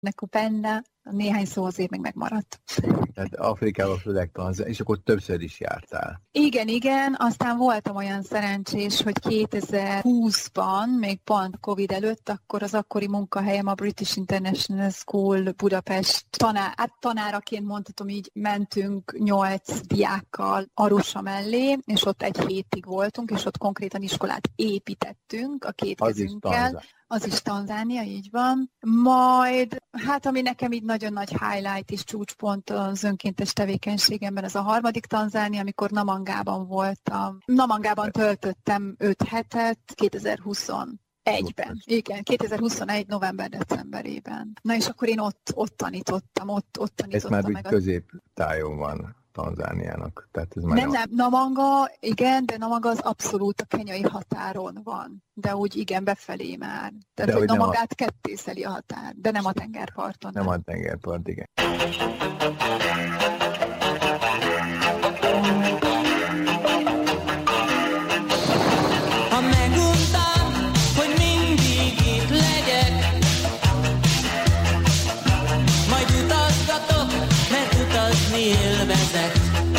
Nekupenda, néhány szó azért még megmaradt. Tehát Afrikában főleg és akkor többször is jártál. Igen, aztán voltam olyan szerencsés, hogy 2020-ban, még pont Covid előtt, akkor az akkori munkahelyem a British International School Budapest tanáraként mondhatom így, mentünk 8 diákkal Arusha mellé, és ott egy hétig voltunk, és ott konkrétan iskolát építettünk a két kezünkkel. Az is Tanzánia, így van. Majd, hát ami nekem így nagyon nagy highlight és csúcspont az önkéntes tevékenységemben, ez a harmadik Tanzánia, amikor Namangában voltam. Namangában töltöttem 5 hetet 2021-ben. Igen, 2021. november-decemberében. Na és akkor én ott tanítottam, ott tanítottam. Ez már meg középtájon van Tanzániának. Tehát ez nem, Namanga, igen, de Namanga az abszolút a kenyai határon van. De úgy igen, befelé már. Tehát, hogy Namangát kettészeli a határ, de nem a tengerparton. Nem a tengerpart, igen. Ha meguntam, hogy mindig itt legyek, majd utazgatok, mert utazni élvezek.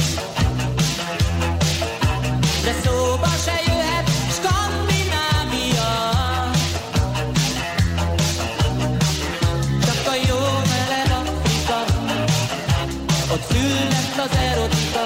De szóba se jöhet Skandinávia, csak a jó meleg Afrika, ott füllet az erotika.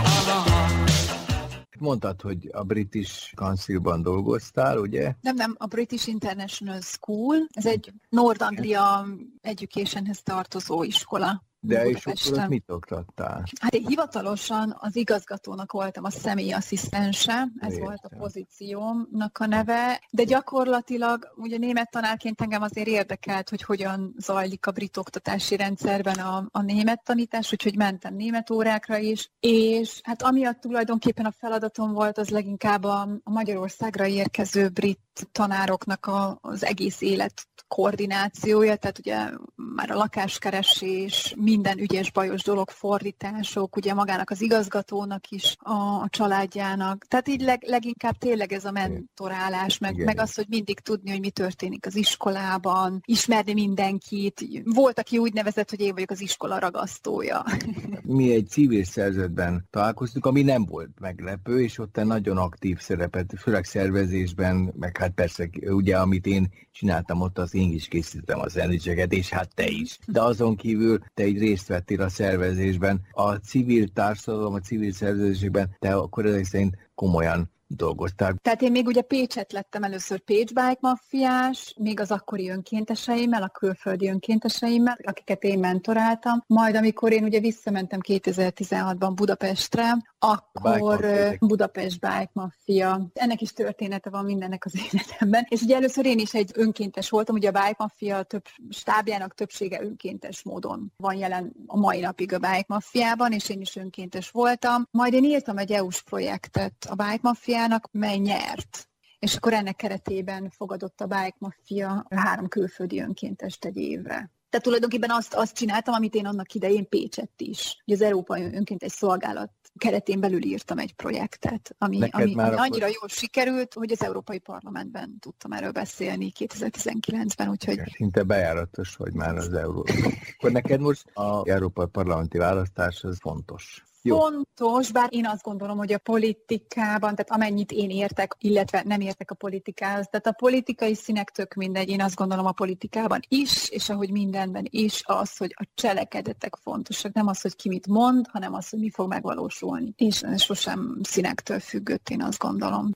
Mondtad, hogy a British Councilban dolgoztál, ugye? Nem, a British International School, ez egy Nord Anglia Educationhez tartozó iskola. De és akkor mit oktattál? Hát én hivatalosan az igazgatónak voltam a személyasszisztense, ez volt a pozíciómnak a neve, de gyakorlatilag ugye német tanárként engem azért érdekelt, hogy hogyan zajlik a brit oktatási rendszerben a német tanítás, úgyhogy mentem német órákra is, és hát amiatt tulajdonképpen a feladatom volt az leginkább a Magyarországra érkező brit tanároknak az egész élet koordinációja, tehát ugye már a lakáskeresés, minden ügyes bajos dolog, fordítások, ugye magának az igazgatónak is, a családjának. Tehát így leginkább tényleg ez a mentorálás, meg az, hogy mindig tudni, hogy mi történik az iskolában, ismerni mindenkit. Volt, aki úgy nevezett, hogy én vagyok az iskola ragasztója. Mi egy civil szervezetben találkoztunk, ami nem volt meglepő, és ott nagyon aktív szerepet, főleg szervezésben, meg hát persze, ugye, amit én csináltam ott, az én is készítettem a zenéseket, és hát te is. De azon kívül te egy részt vettél a szervezésben. A civil társadalom, a civil szervezésben te akkor ezek szerint komolyan dolgoztál. Tehát én még ugye Pécset lettem először Pécs Bike Maffiás, még az akkori önkénteseimmel, a külföldi önkénteseimmel, akiket én mentoráltam. Majd amikor én ugye visszamentem 2016-ban Budapestre, akkor Budapest Bike Mafia. Ennek is története van mindennek az életemben. És ugye először én is egy önkéntes voltam, ugye a Bike Mafia stábjának többsége önkéntes módon van jelen a mai napig a Bike Mafiában, és én is önkéntes voltam. Majd én írtam egy EU-s projektet a Bike Mafiának, mely nyert. És akkor ennek keretében fogadott a Bike Mafia 3 külföldi önkéntest egy évre. Tehát tulajdonképpen azt csináltam, amit én annak idején Pécsett is. Ugye az Európai Önkéntes Szolgálat keretén belül írtam egy projektet, ami annyira jól sikerült, hogy az Európai Parlamentben tudtam erről beszélni 2019-ben, úgyhogy... Szinte bejáratos vagy már az Európai. Akkor neked most az Európai Parlamenti választás az fontos. Jó. Fontos, bár én azt gondolom, hogy a politikában, tehát amennyit én értek, illetve nem értek a politikához, tehát a politikai színek tök mindegy, én azt gondolom a politikában is, és ahogy mindenben is az, hogy a cselekedetek fontosak, nem az, hogy ki mit mond, hanem az, hogy mi fog megvalósulni. És ez sosem színektől függött, én azt gondolom.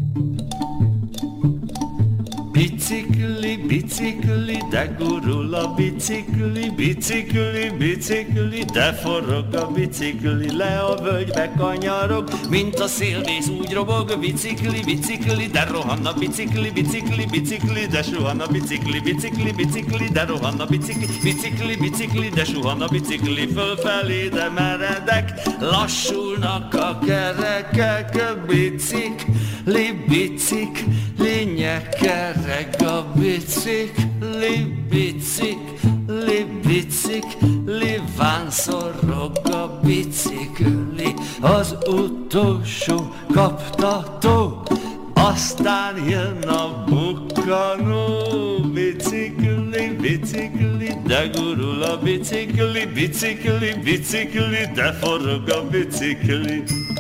Bicikli, bicikli, de gurul a bicikli, bicikli, bicikli, de forog a bicikli, le a völgybe kanyarog, mint a szélvész úgy robog, bicikli, bicikli, de rohan a bicikli, bicikli, bicikli, de suhan a bicikli, bicikli, bicikli, de rohan a bicikli, bicikli, bicikli, de suhan a bicikli, fölfelé, de meredek, lassulnak a kerekek, bicikli, bicikli, nyeker. Reg a bicikli, bicikli, bicikli, vánszorog a bicikli, az utolsó kaptató, aztán jön a bukkanó, bicikli, bicikli, de gurul a bicikli, bicikli, bicikli, de forog a bicikli.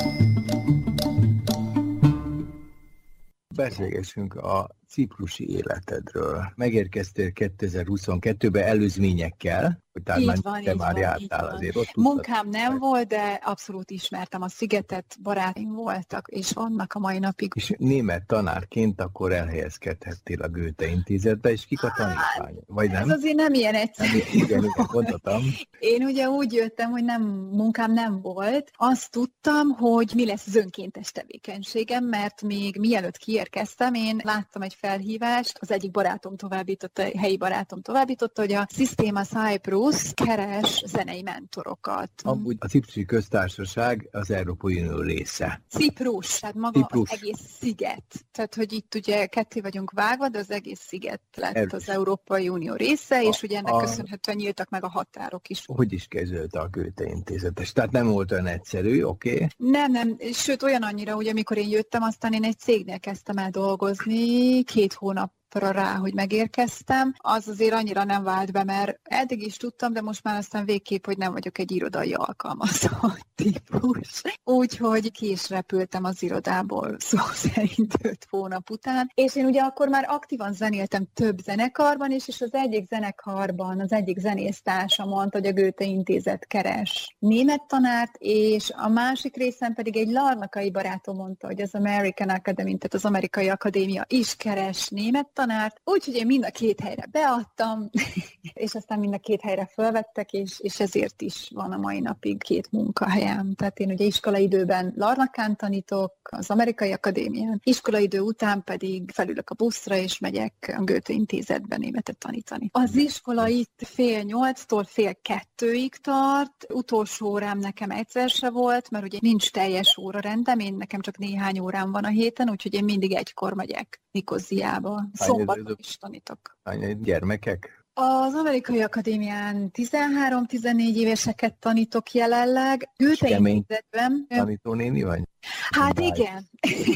Beszélgessünk a ciprusi életedről. Megérkeztél 2022-ben előzményekkel, hogy talán már jártál azért. Ott munkám nem volt, de abszolút ismertem a szigetet, barátaim voltak, és vannak a mai napig. És német tanárként akkor elhelyezkedhettél a Goethe Intézetbe, és kik a tanítvány? Vagy nem? Ez azért nem ilyen egyszerű. Igen, mondhatom. Én ugye úgy jöttem, hogy munkám nem volt. Azt tudtam, hogy mi lesz az önkéntes tevékenységem, mert még mielőtt kiérkeztem, én láttam egy felhívást, az egyik barátom továbbította, helyi barátom továbbította, hogy a Systema Cyprus keres zenei mentorokat. Amúgy a Ciprusi Köztársaság az Európai Unió része. Ciprus, tehát maga Ciprus. Az egész sziget. Tehát, hogy itt ugye ketté vagyunk vágva, de az egész sziget lett az Európai Unió része, és ugye ennek köszönhetően nyíltak meg a határok is. Hogy is kezdődött a Goethe Intézetes? Tehát nem volt olyan egyszerű, oké? Nem, sőt olyan annyira, hogy amikor én jöttem, aztán én egy cégnél kezdtem el dolgozni, 2 hónapra rá, hogy megérkeztem, az azért annyira nem vált be, mert eddig is tudtam, de most már aztán végképp, hogy nem vagyok egy irodai alkalmazott típus. Úgyhogy ki is repültem az irodából szó szerint 5 hónap után. És én ugye akkor már aktívan zenéltem több zenekarban is, és az egyik zenekarban az egyik zenésztársa mondta, hogy a Goethe Intézet keres német tanárt, és a másik részen pedig egy larnakai barátom mondta, hogy az American Academy, tehát az Amerikai Akadémia is keres német tanárt, úgyhogy én mind a 2 helyre beadtam, és aztán mind a 2 helyre felvettek, és ezért is van a mai napig 2 munkahelyem. Tehát én ugye iskolaidőben Larnakán tanítok, az Amerikai Akadémián, iskolaidő után pedig felülök a buszra, és megyek a Goethe Intézetben németet tanítani. Az iskola itt 7:30-tól 7:30-ig tart, utolsó órám nekem egyszer se volt, mert ugye nincs teljes órarendem, nekem csak néhány órám van a héten, úgyhogy én mindig egykor megyek Nikóziába. Szombaton is tanítok. Hány gyermekek? Az Amerikai Akadémián 13-14 éveseket tanítok jelenleg. Goethe Intézetben. Tanítónéni vagy? Hát igen.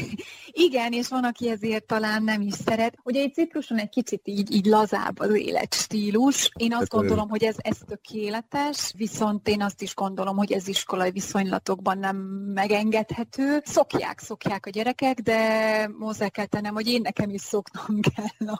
Igen, és van, aki ezért talán nem is szeret. Ugye itt Cipruson egy kicsit így lazább az életstílus. Én azt gondolom, hogy ez tökéletes, viszont én azt is gondolom, hogy ez iskolai viszonylatokban nem megengedhető. Szokják a gyerekek, de hozzá kell tennem, hogy én nekem is szoknom kell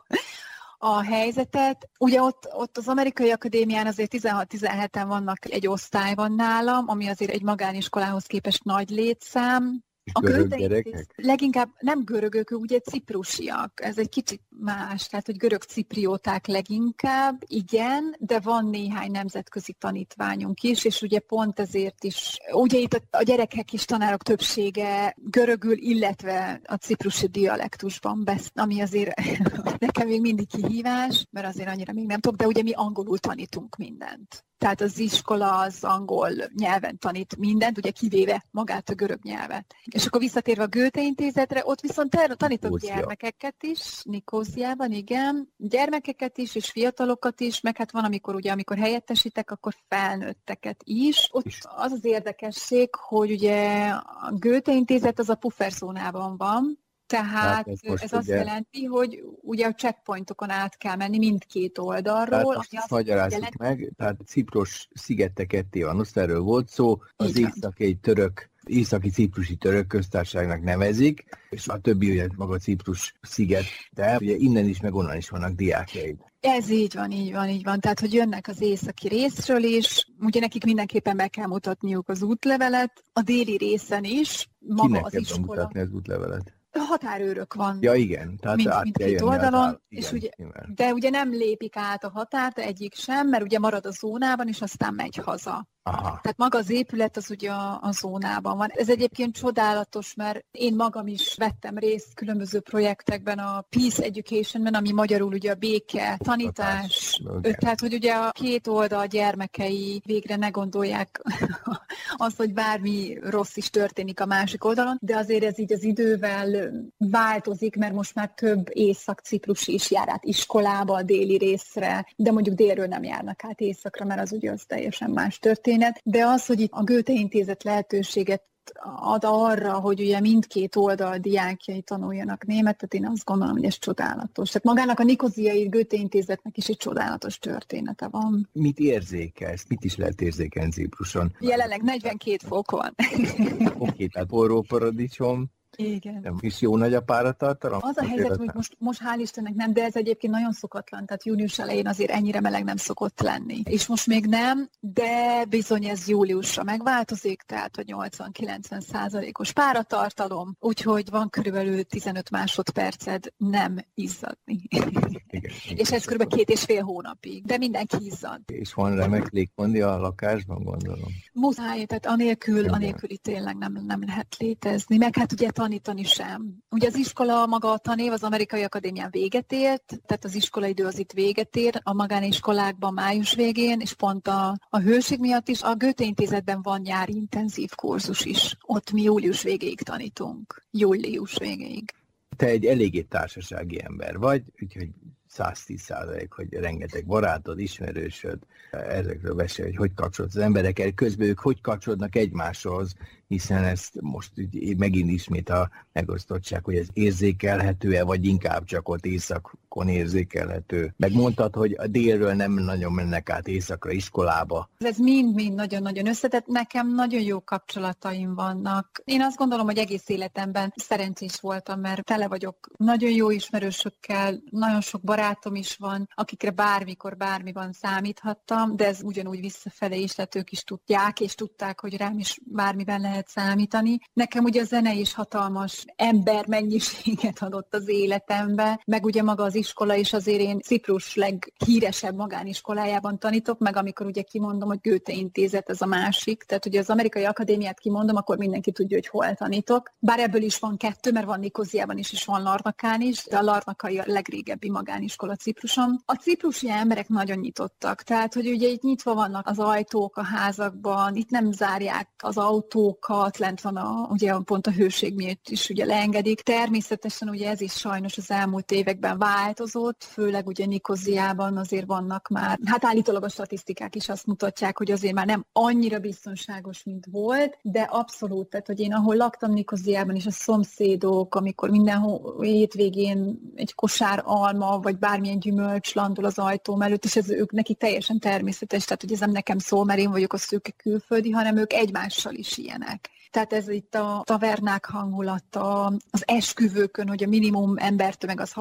a helyzetet. Ugye ott az Amerikai Akadémián azért 16-17-en vannak, egy osztály van nálam, ami azért egy magániskolához képest nagy létszám. A görög gyerekek? Leginkább nem görögök, ugye ciprusiak. Ez egy kicsit más, tehát hogy görög ciprióták leginkább, igen, de van néhány nemzetközi tanítványunk is, és ugye pont ezért is, ugye itt a gyerekek és tanárok többsége görögül, illetve a ciprusi dialektusban ami azért nekem még mindig kihívás, mert azért annyira még nem tudok, de ugye mi angolul tanítunk mindent. Tehát az iskola az angol nyelven tanít mindent, ugye kivéve magát a görög nyelvet. És akkor visszatérve a Goethe Intézetre, ott viszont tanítok gyermekeket is, Nikóziában, igen, gyermekeket is, és fiatalokat is, meg hát van, amikor helyettesítek, akkor felnőtteket is. Ott az az érdekesség, hogy ugye a Goethe Intézet az a pufferzónában van, tehát ez azt jelenti, hogy ugye a checkpointokon át kell menni mindkét oldalról. Tehát magyarázzuk meg, tehát Ciprus szigete ketté van, azt erről volt szó, az északi ciprusi török köztársaságnak nevezik, és a többi ugye maga Ciprus sziget, de ugye innen is, meg onnan is vannak diákjaid. Ez így van. Tehát, hogy jönnek az északi részről is, ugye nekik mindenképpen be kell mutatniuk az útlevelet, a déli részen is, maga kinek az kell iskola. mutatni az útlevelet? Határőrök van. Ja, igen, tehát mindkét oldalon, igen, és ugye, de ugye nem lépik át a határt egyik sem, mert ugye marad a zónában, és aztán megy haza. Aha. Tehát maga az épület az ugye a zónában van. Ez egyébként csodálatos, mert én magam is vettem részt különböző projektekben, a Peace Educationben, ami magyarul ugye a béke tanítás. Tehát, hogy ugye a két oldal gyermekei végre ne gondolják azt, hogy bármi rossz is történik a másik oldalon, de azért ez így az idővel változik, mert most már több észak-ciprusi is jár át iskolába, a déli részre, de mondjuk délről nem járnak át északra, mert az ugye az teljesen más történet. De az, hogy itt a Goethe Intézet lehetőséget ad arra, hogy ugye mindkét oldal diákjai tanuljanak németet, én azt gondolom, hogy ez csodálatos. Tehát magának a Nicoziai Goethe Intézetnek is egy csodálatos története van. Mit érzékelsz? Mit is lehet érzékelni Cipruson? Jelenleg 42 fok van. Oké, tehát forró paradicsom. Igen. Nem is jó nagy a páratartalom? Az a helyzet, hogy most hál' Istennek nem, de ez egyébként nagyon szokatlan, tehát június elején azért ennyire meleg nem szokott lenni. És most még nem, de bizony ez júliusra megváltozik, tehát a 80-90%-os páratartalom, úgyhogy van körülbelül 15 másodperced nem izzadni. Igen. És ez körülbelül 2,5 hónapig, de mindenki izzad. És van remek légkondi a lakásban, gondolom? Muszáj, tehát anélkül itt tényleg nem lehet létezni, meg hát ugye tanítani sem. Ugye az iskola maga a tanév az Amerikai Akadémián véget ért, tehát az iskolaidő az itt véget ér, a magániskolákban május végén, és pont a hőség miatt is a Goethe Intézetben van nyári intenzív kurzus is. Ott mi július végéig tanítunk. Július végéig. Te egy eléggé társasági ember vagy, úgyhogy 110%, hogy rengeteg barátod, ismerősöd, ezekről beszél, hogy kapcsolódsz az emberekkel, közben ők hogy kapcsolódnak egymáshoz, hiszen ezt most megint ismét a megosztottság, hogy ez érzékelhető-e, vagy inkább csak ott északon érzékelhető. Megmondtad, hogy a délről nem nagyon mennek át északra iskolába. Ez mind-mind nagyon-nagyon összetett. Nekem nagyon jó kapcsolataim vannak. Én azt gondolom, hogy egész életemben szerencsés voltam, mert tele vagyok nagyon jó ismerősökkel, nagyon sok barátom is van, akikre bármikor, bármiban számíthattam, de ez ugyanúgy visszafele is, tehát ők is tudják, és tudták, hogy rám is bármiben lehet számítani. Nekem ugye a zene is hatalmas embermennyiséget adott az életembe, meg ugye maga az iskola is, azért én Ciprus leghíresebb magániskolájában tanítok, meg amikor ugye kimondom, hogy Goethe Intézet, ez a másik, tehát ugye az Amerikai Akadémiát kimondom, akkor mindenki tudja, hogy hol tanítok. Bár ebből is van 2, mert van Nikoziában is, és van Larnakán is, de a Larnakai a legrégebbi magániskola Cipruson. A ciprusi emberek nagyon nyitottak, tehát hogy ugye itt nyitva vannak az ajtók a házakban, itt nem zárják az autókat, lent van ugye pont a hőség miatt is ugye leengedik. Természetesen ugye ez is sajnos az elmúlt években változott, főleg ugye Nikoziában azért vannak már, hát állítólag a statisztikák is azt mutatják, hogy azért már nem annyira biztonságos, mint volt, de abszolút, tehát hogy én ahol laktam Nikoziában is, a szomszédok, amikor minden hétvégén egy kosár alma, vagy bármilyen gyümölcs landol az ajtóm előtt, és ez ők neki teljesen természetes, tehát hogy ez nem nekem szól, mert én vagyok a szőke külföldi, hanem ők egymással is ilyenek. Tehát ez itt a tavernák hangulata, az esküvőkön, hogy a minimum embertömeg az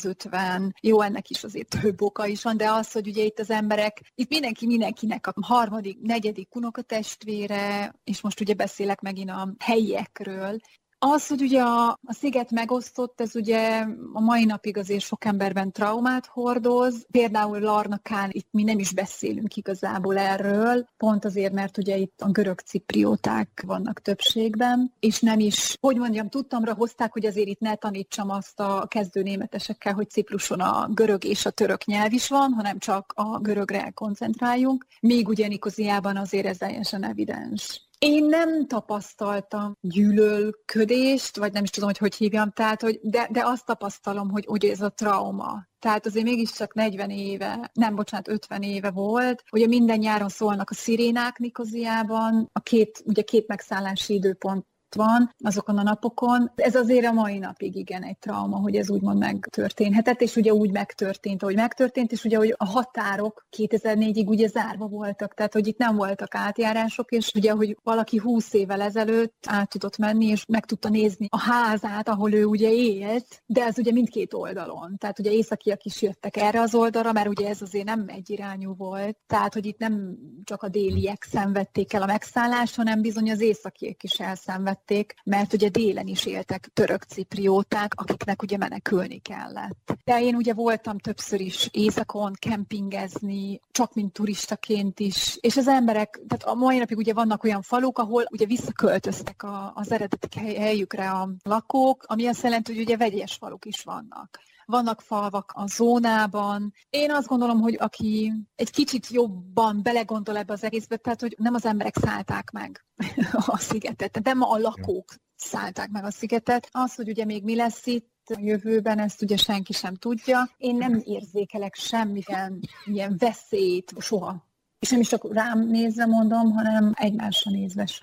650, jó, ennek is azért több oka is van, de az, hogy ugye itt az emberek, itt mindenkinek a harmadik, negyedik unokatestvére, és most ugye beszélek megint a helyiekről. Az, hogy ugye a sziget megosztott, ez ugye a mai napig azért sok emberben traumát hordoz. Például Larnakán itt mi nem is beszélünk igazából erről, pont azért, mert ugye itt a görög ciprióták vannak többségben, és nem is, hogy mondjam, tudtamra hozták, hogy azért itt ne tanítsam azt a kezdőnémetesekkel, hogy Cipruson a görög és a török nyelv is van, hanem csak a görögre koncentráljunk, még ugye Nikoziában azért ez teljesen evidens. Én nem tapasztaltam gyűlölködést, vagy nem is tudom, hogy hívjam, tehát, hogy, de azt tapasztalom, hogy ez a trauma. Tehát azért mégiscsak 40 éve, 50 éve volt, ugye minden nyáron szólnak a szirénák Nikoziában, ugye két megszállási időpont van azokon a napokon. Ez azért a mai napig igen egy trauma, hogy ez úgymond megtörténhetett, és ugye úgy megtörtént, ahogy megtörtént, és ugye hogy a határok 2004-ig ugye zárva voltak, tehát hogy itt nem voltak átjárások, és ugye, hogy valaki 20 évvel ezelőtt át tudott menni, és meg tudta nézni a házát, ahol ő ugye élt, de ez ugye mindkét oldalon. Tehát ugye északiak is jöttek erre az oldalra, mert ugye ez azért nem egyirányú volt, tehát hogy itt nem csak a déliek szenvedték el a megszállást, hanem bizony az északiek is elszenvedték, mert ugye délen is éltek török ciprióták, akiknek ugye menekülni kellett. De én ugye voltam többször is északon kempingezni, csak mint turistaként is, és az emberek, tehát a mai napig ugye vannak olyan faluk, ahol ugye visszaköltöztek az eredeti helyükre a lakók, ami azt jelenti, hogy ugye vegyes faluk is vannak. Vannak falvak a zónában. Én azt gondolom, hogy aki egy kicsit jobban belegondol ebbe az egészbe, tehát hogy nem az emberek szállták meg a szigetet, de ma a lakók szállták meg a szigetet. Az, hogy ugye még mi lesz itt a jövőben, ezt ugye senki sem tudja. Én nem érzékelek semmilyen ilyen veszélyt soha. És nem is csak rám nézve mondom, hanem egymásra nézve sem.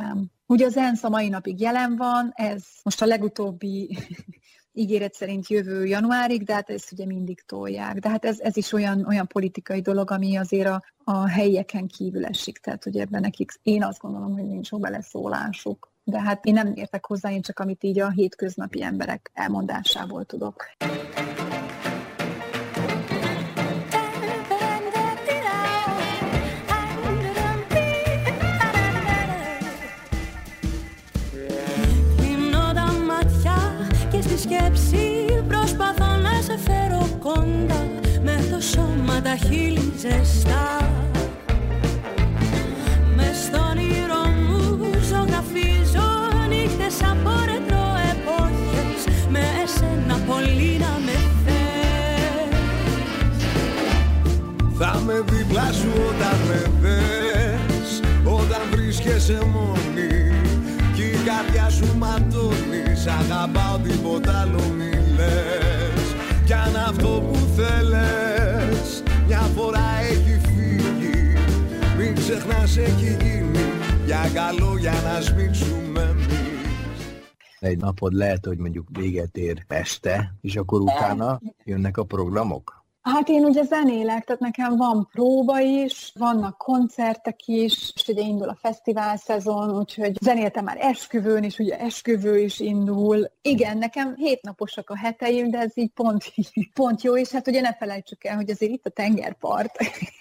Ugye az ENSZ a mai napig jelen van, ez most a legutóbbi ígéret szerint jövő januárig, de hát ezt ugye mindig tolják. De hát ez is olyan politikai dolog, ami azért a helyieken kívül esik. Tehát ugye ebben nekik, én azt gondolom, hogy nincs sok beleszólásuk. De hát én nem értek hozzá, én csak amit így a hétköznapi emberek elmondásából tudok. Στη σκέψη προσπαθώ να σε φέρω κοντά, με το σώμα τα χείλη ζεστά. Μες στον όνειρο μου ζωγραφίζω νύχτες από ρετρό εποχές, με εσένα πολύ να με θες. Θα με δίπλα σου όταν με δες, όταν βρίσκεσαι μόνη κι η καρδιά σου ματώνει. Σ' αγαπάω, τίποτα άλλο μη λες. Κι αν αυτό που θέλες μια φορά έχει φύγει, μην ξεχνάς έχει γίνει για καλό, για να σμίξουμε εμείς. Egy napod lehet, hogy mondjuk véget ér este, és akkor utána jönnek a programok? Hát én ugye zenélek, tehát nekem van próba is, vannak koncertek is, és ugye indul a fesztivál szezon, úgyhogy zenéltem már esküvőn is, ugye esküvő is indul. Igen, nekem 7 naposak a heteim, de ez így pont jó, és hát ugye ne felejtsük el, hogy azért itt a tengerpart.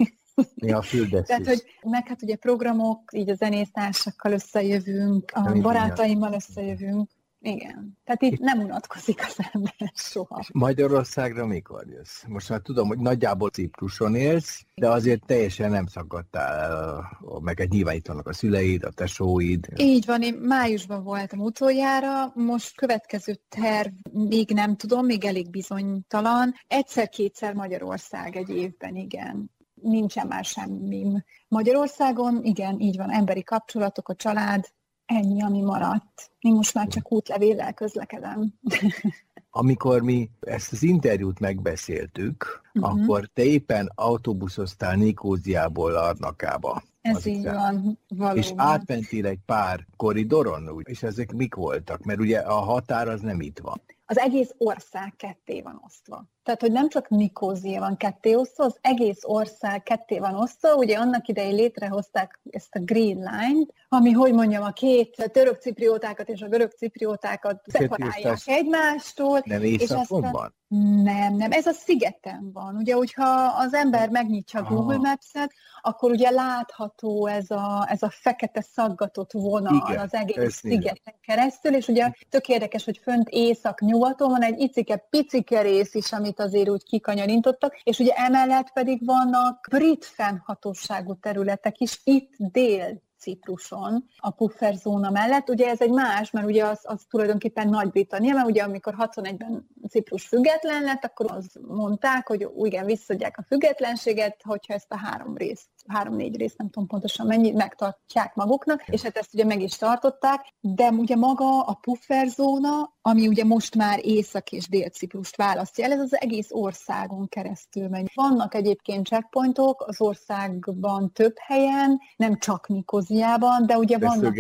Mi a füldesztés. Tehát, hogy meg hát ugye programok, így a zenésztársakkal összejövünk, a barátaimmal összejövünk. Igen. Tehát itt nem unatkozik az ember soha. És Magyarországra mikor jössz? Most már tudom, hogy nagyjából Cipruson élsz, de azért teljesen nem szakadtál, meg nyilván itt vannak a szüleid, a tesóid. Így van, én májusban voltam utoljára, most következő terv még nem tudom, még elég bizonytalan. Egyszer-kétszer Magyarország egy évben, igen. Nincsen már semmim Magyarországon, igen, így van, emberi kapcsolatok, a család, ennyi, ami maradt. Én most már csak útlevéllel közlekedem. Amikor mi ezt az interjút megbeszéltük, akkor te éppen autóbuszoztál Nikóziából Larnakába. Ez így van, valóban. És átmentél egy pár koridoron, és ezek mik voltak? Mert ugye a határ az nem itt van. Az egész ország ketté van osztva. Tehát, hogy nem csak Nikózia van ketté osztva, az egész ország ketté van osztva. Ugye annak idején létrehozták ezt a Green Line-t, ami, hogy mondjam, a két török cipriótákat és a görög cipriótákat szeparálják egymástól. Nem északon van? Nem, ez a szigeten van. Ugye, hogyha az ember megnyitja a Google Maps-et, akkor ugye látható ez a fekete szaggatott vonal. Igen, az egész szigeten keresztül, és ugye tök érdekes, hogy fönt észak-nyugaton van egy icike-picike rész is, amit azért úgy kikanyarintottak, és ugye emellett pedig vannak brit fennhatóságú területek is, itt Dél-Cipruson, a pufferzóna mellett. Ugye ez egy más, mert ugye az tulajdonképpen Nagy-Britannia, mert ugye amikor 61-ben Ciprus független lett, akkor azt mondták, hogy igen, visszadják a függetlenséget, hogyha ezt a 3-4 részt, nem tudom pontosan mennyi, megtartják maguknak, és hát ezt ugye meg is tartották, de ugye maga a pufferzóna, ami ugye most már Észak- és Dél-Ciprust választja el, ez az egész országon keresztül megy. Vannak egyébként checkpointok az országban több helyen, nem csak Nikóziában, de ugye vannak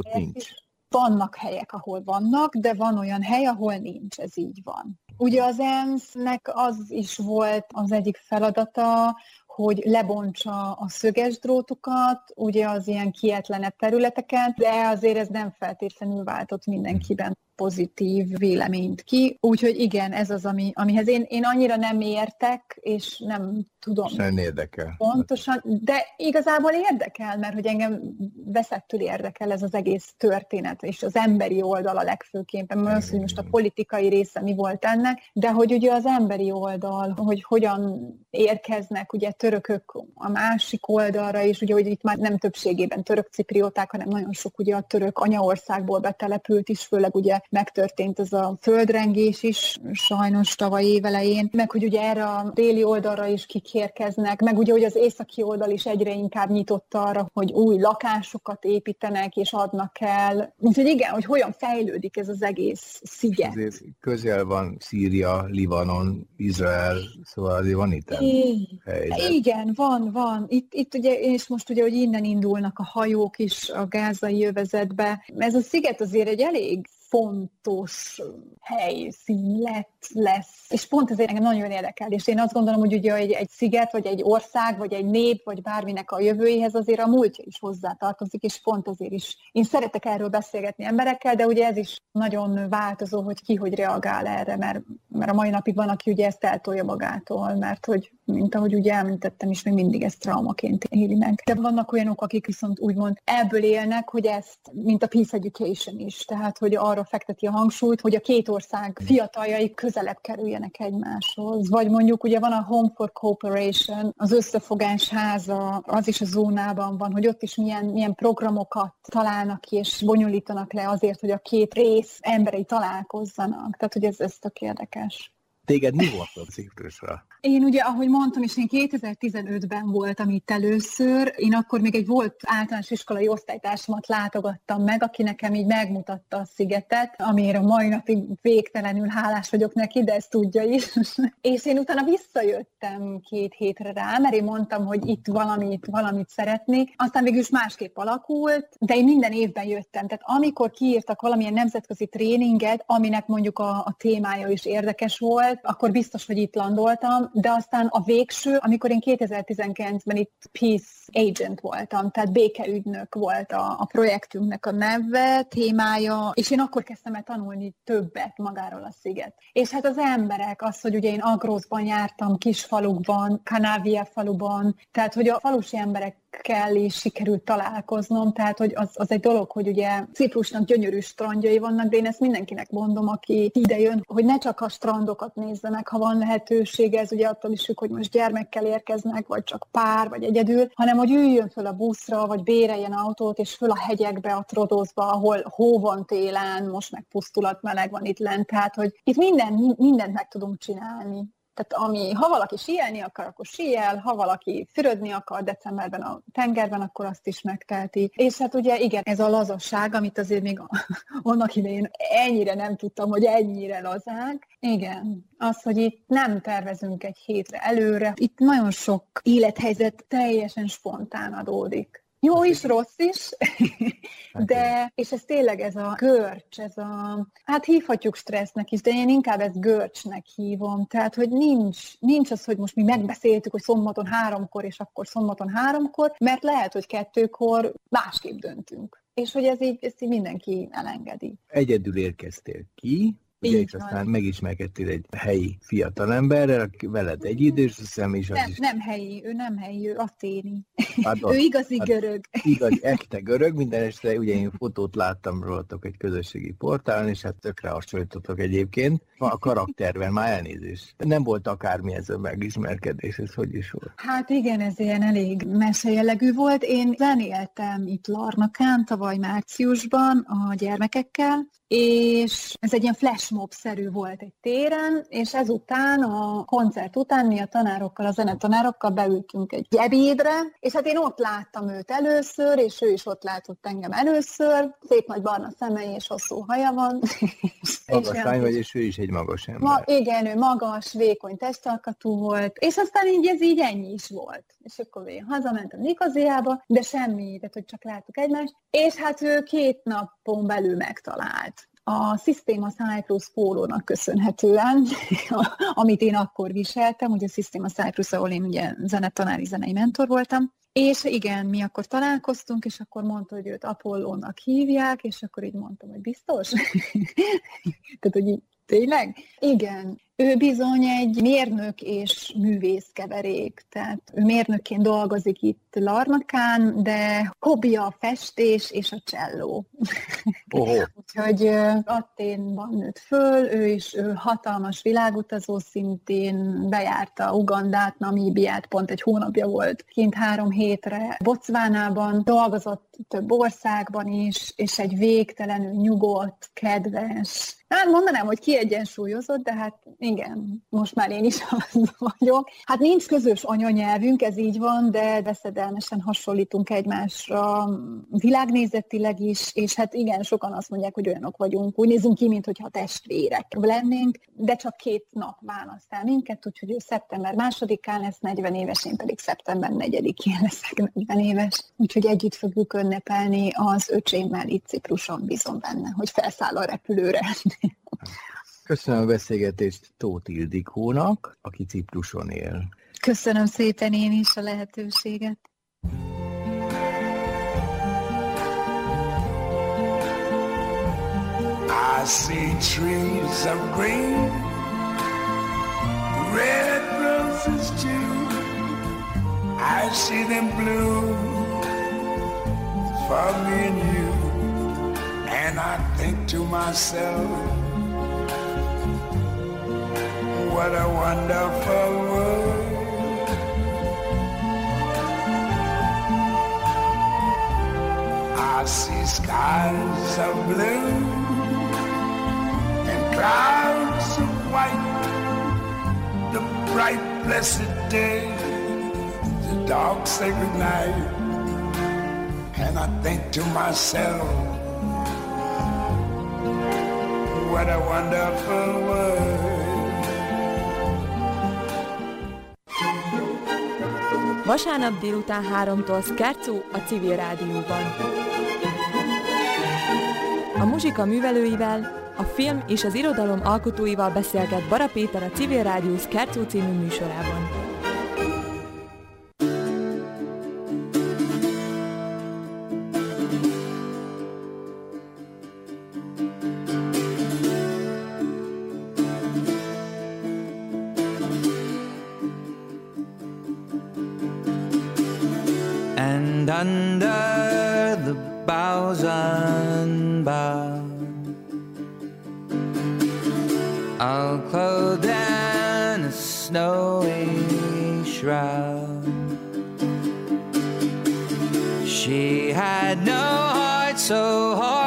vannak helyek, ahol vannak, de van olyan hely, ahol nincs, ez így van. Ugye az ENSZ-nek az is volt az egyik feladata, hogy lebontsa a szöges drótokat, ugye az ilyen kietlenebb területeken, de azért ez nem feltétlenül váltott mindenkiben pozitív véleményt ki. Úgyhogy igen, ez az, amihez én annyira nem értek, és nem tudom. Nem érdekel. Pontosan, de igazából érdekel, mert hogy engem veszettül érdekel ez az egész történet, és az emberi oldal a legfőképpen, mert az, hogy most a politikai része mi volt ennek, de hogy ugye az emberi oldal, hogy hogyan érkeznek ugye törökök a másik oldalra, és ugye, hogy itt már nem többségében török ciprióták, hanem nagyon sok ugye a török anyaországból betelepült is, főleg ugye megtörtént ez a földrengés is sajnos tavaly évelején, meg hogy ugye erre a déli oldalra is kikérkeznek, meg ugye hogy az északi oldal is egyre inkább nyitott arra, hogy új lakásokat építenek és adnak el. Úgyhogy igen, hogy hogyan fejlődik ez az egész sziget. Azért közel van Szíria, Libanon, Izrael, szóval azért van itt helyzet. Igen, van. Itt ugye, és most ugye, hogy innen indulnak a hajók is a gázai övezetbe. Ez a sziget azért egy elég fontos helyszín lesz. És pont ezért engem nagyon érdekel. És én azt gondolom, hogy ugye egy sziget, vagy egy ország, vagy egy nép, vagy bárminek a jövőjéhez azért a múltja is hozzátartozik, és pont azért is. Én szeretek erről beszélgetni emberekkel, de ugye ez is nagyon változó, hogy ki hogy reagál erre, mert a mai napig van, aki ugye ezt eltolja magától, mert hogy, mint ahogy ugye említettem is, még mindig ezt traumaként éli meg. De vannak olyanok, akik viszont úgymond ebből élnek, hogy ezt, mint a Peace Education is, tehát hogy arra fekteti a hangsúlyt, hogy a két ország fiataljai közelebb kerüljenek egymáshoz. Vagy mondjuk ugye van a Home for Cooperation, az összefogás háza, az is a zónában van, hogy ott is milyen programokat találnak ki és bonyolítanak le azért, hogy a két rész emberei találkozzanak. Tehát, hogy ez tök érdekes. Téged mi volt a Ciprusra? Én ugye, ahogy mondtam, és én 2015-ben voltam itt először, én akkor még egy volt általános iskolai osztálytársamat látogattam meg, aki nekem így megmutatta a szigetet, amire a mai napig végtelenül hálás vagyok neki, de ezt tudja is. És én utána visszajöttem 2 hétre rá, mert én mondtam, hogy itt valamit szeretnék. Aztán végül is másképp alakult, de én minden évben jöttem. Tehát amikor kiírtak valamilyen nemzetközi tréninget, aminek mondjuk a témája is érdekes volt, akkor biztos, hogy itt landoltam, de aztán a végső, amikor én 2019-ben itt Peace Agent voltam, tehát békeügynök volt a projektünknek a neve, témája, és én akkor kezdtem el tanulni többet magáról a sziget. És hát az emberek, az, hogy ugye én Agroszban jártam, kisfalukban, Kanavia faluban, tehát hogy a falusi emberekkel is sikerült találkoznom, tehát hogy az egy dolog, hogy ugye Ciprusnak gyönyörű strandjai vannak, de én ezt mindenkinek mondom, aki ide jön, hogy ne csak a strandokat nézze meg, ha van lehetősége, ez ugye attól is függ, hogy most gyermekkel érkeznek, vagy csak pár, vagy egyedül, hanem hogy üljön föl a buszra, vagy béreljen autót, és föl a hegyekbe, a Trodosba, ahol hó van télen, most meg pusztulat, meleg van itt lent, tehát hogy itt mindent meg tudunk csinálni. Tehát ha valaki síelni akar, akkor síel, ha valaki fürödni akar decemberben a tengerben, akkor azt is megteheti. És hát ugye igen, ez a lazasság, amit azért még annak idején ennyire nem tudtam, hogy ennyire lazák. Igen, az, hogy itt nem tervezünk egy hétre előre, itt nagyon sok élethelyzet teljesen spontán adódik. Jó is, rossz is, de, és ez tényleg ez a görcs, hát hívhatjuk stressznek is, de én inkább ezt görcsnek hívom, tehát, hogy nincs az, hogy most mi megbeszéltük, hogy szombaton 3-kor, és akkor szombaton 3-kor, mert lehet, hogy 2-kor másképp döntünk. És hogy ezt így mindenki elengedi. Egyedül érkeztél ki, ugye és aztán megismerkedtél egy helyi fiatalemberrel, aki veled egyidős, hiszem, és az is... Nem helyi, ő aténi. Ő igazi görög. Igazi, ekte görög, minden este ugye én fotót láttam rólatok egy közösségi portálon, és hát tökre hasonlítotok egyébként. A karakterben már elnézést. Nem volt akármi ez a megismerkedés, ez hogy is volt? Hát igen, ez ilyen elég mesejellegű volt. Én zenéltem itt Larnakán tavaly márciusban a gyermekekkel, és ez egy ilyen flashmob-szerű volt egy téren, és ezután, a koncert után mi a tanárokkal, a zenetanárokkal beültünk egy ebédre, és hát én ott láttam őt először, és ő is ott látott engem először, szép nagy barna szemei és hosszú haja van. Magas lány vagy, és ő is egy magas ember. Igen, ő magas, vékony testalkatú volt, és aztán ez így ennyi is volt. És akkor én hazamentem Nikoziába, de semmi, tehát hogy csak láttuk egymást, és hát ő 2 napon belül megtalált. A Systema Cyprus pólónak köszönhetően, amit én akkor viseltem, ugye a Systema Cyprus, ahol én ugye zenei mentor voltam, és igen, mi akkor találkoztunk, és akkor mondta, hogy őt Apollónak hívják, és akkor így mondtam, hogy biztos? Tehát, hogy így, tényleg? Igen. Ő bizony egy mérnök és művész keverék, tehát ő mérnökként dolgozik itt Larnakán, de hobbija a festés és a cselló. Úgyhogy Athénban nőtt föl, ő hatalmas világutazó, szintén bejárta Ugandát, Namíbiát, pont egy hónapja volt kint 3 hétre Botswanában, dolgozott több országban is, és egy végtelenül nyugodt, kedves, hát mondanám, hogy kiegyensúlyozott, de hát igen, most már én is az vagyok. Hát nincs közös anyanyelvünk, ez így van, de veszedelmesen hasonlítunk egymásra világnézetileg is, és hát igen, sokan azt mondják, hogy olyanok vagyunk, úgy nézünk ki, mintha testvérek lennénk, de csak 2 nap választ el minket, úgyhogy ő szeptember 2-án lesz 40 éves, én pedig szeptember 4-én leszek 40 éves, úgyhogy együtt fogjuk ünnepelni az öcsémmel itt Cipruson, bízom benne, hogy felszáll a repülőre. Köszönöm a beszélgetést Tóth Ildikónak, aki Cipruson él. Köszönöm szépen én is a lehetőséget. I see trees of green, red roses too. I see them blue for me and you. And I think to myself, what a wonderful world. I see skies of blue and clouds of white, the bright blessed day, the dark sacred night. And I think to myself, what a wonderful world. Vasárnap délután 3-tól Scherzo a Civil Rádióban. A muzsika művelőivel, a film és az irodalom alkotóival beszélget Bara Péter a Civil Rádió Scherzo című műsorában. And under the boughs unbound, all clothed in a snowy shroud, she had no heart so hard